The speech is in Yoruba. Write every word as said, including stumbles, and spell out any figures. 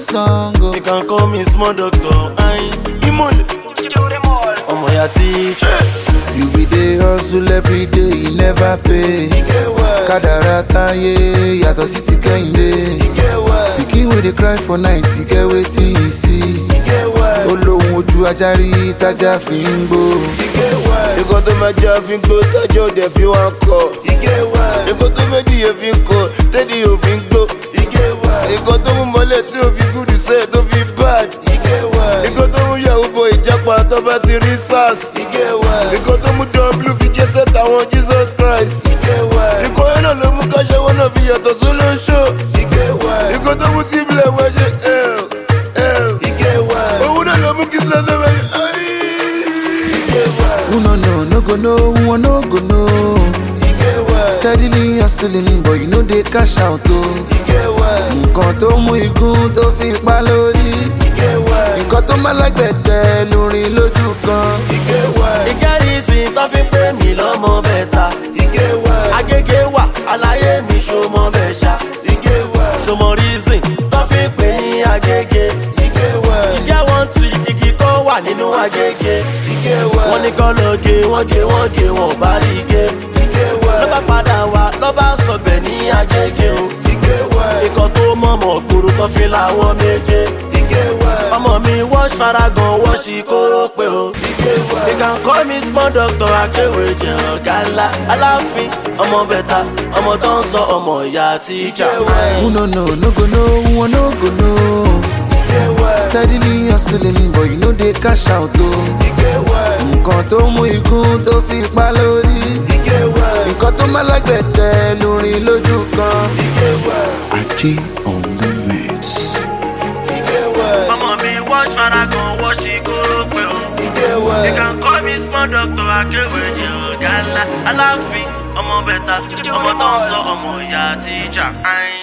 song. Oh. You can call me small doctor. I Imole. I'm your teacher. You be there hustle every day, you never pay. Kadara taye, yato city kende. Pikin with the cry for night, you get waiting you see. Olóhun ojú ajari taja fi ń gbó. Nǹkan tó máa jẹ́ àfi ń gbó, tájọ́ òde fi wá kọ̀. Nǹkan tó méjì yẹn fi ń kọ̀, tẹ́lẹ̀ yóò fi ń gbó. Nǹkan tó mú mọ́lẹ̀ tí ò fi gúdù sẹ́yìn tó fi bad. Nǹkan tó mú yàwó bo ìjápa tó bá ti rí sars. Nǹkan tó mú W fi jẹ́ sẹ́ta àwọn Jesus Christ. Nǹkan yẹn náà ló mú káṣẹ́ wọn náà fi yàtọ̀ sólóṣó. Nǹkan tó mú síbílẹ̀ wọ́n ṣe ẹ̀ẹ́l ẹ̀ẹ́l. Òun náà ló mú kí sílẹ̀ sẹ́wọ̀n yẹn. Who no know, no go know, who no go know. Steadily hustling, but you know they cash out too. Nǹkan tó mú igun tó fi pa lórí. Nǹkan tó má lágbẹ̀dẹ lórin lójú kan. Ìkẹ́rìsìn tó fi pé mi lọ́mọ bẹ́ta. Agége wà, aláyé mi ṣomọ bẹ́ṣà. Ṣomọ reason tó fi pé ní Agége. Ìkẹ́ wọ́n tu igi kan wà nínú Agége. Wọ́n ní kọ́ lọ gé, wọ́n gé, wọ́n gé, wọ́n bá rí gé. Ló bá padà wá, ló bá sọ̀bẹ̀ ní Agége o. Ikọ̀ tó mọ̀mọ̀ gbòòrò tó fi láwọ́ méje. Ọmọ mi wash faragan, wash ìkóró pé o. You can call me small doctor, akéwé jẹ ọ̀gá ńlá. Aláàfin, ọmọ bẹ̀ta, ọmọ tó ń sọ ọmọ ìyá tíjà. Who no know, no go know, who no go know. Steadily hustling, but you know they cash out too. Nǹkan tó mú igun tó fi pa lórí. Nǹkan tó má lágbẹ̀dẹ lórin lójú kan. Ajé on the mix. Ọmọ mi wash faragan, wash ìkóró pé o. You can call me small doctor, akéwé jẹ ọ̀gá ńlá. Aláàfin, ọmọ bẹ̀ta, ọmọ tó ń sọ ọmọ ìyá tíjà.